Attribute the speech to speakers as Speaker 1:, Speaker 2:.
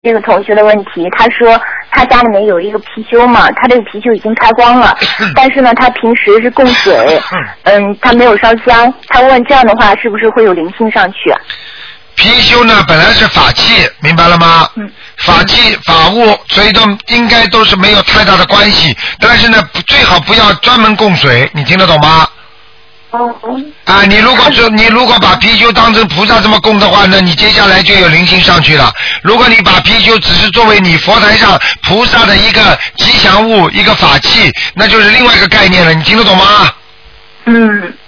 Speaker 1: 这个同学的问题，他说他家里面有一个貔貅嘛，他这个貔貅已经开光了，但是呢，他平时是供水，他没有烧香，他问这样的话是不是会有灵性上去啊？
Speaker 2: 貔貅呢本来是法器，明白了吗？法器法物，所以都应该都是没有太大的关系，但是呢最好不要专门供水，你听得懂吗？啊，你如果把貔貅当成菩萨这么供的话呢，你接下来就有灵性上去了。如果你把貔貅只是作为你佛台上菩萨的一个吉祥物、一个法器，那就是另外一个概念了。你听得懂吗？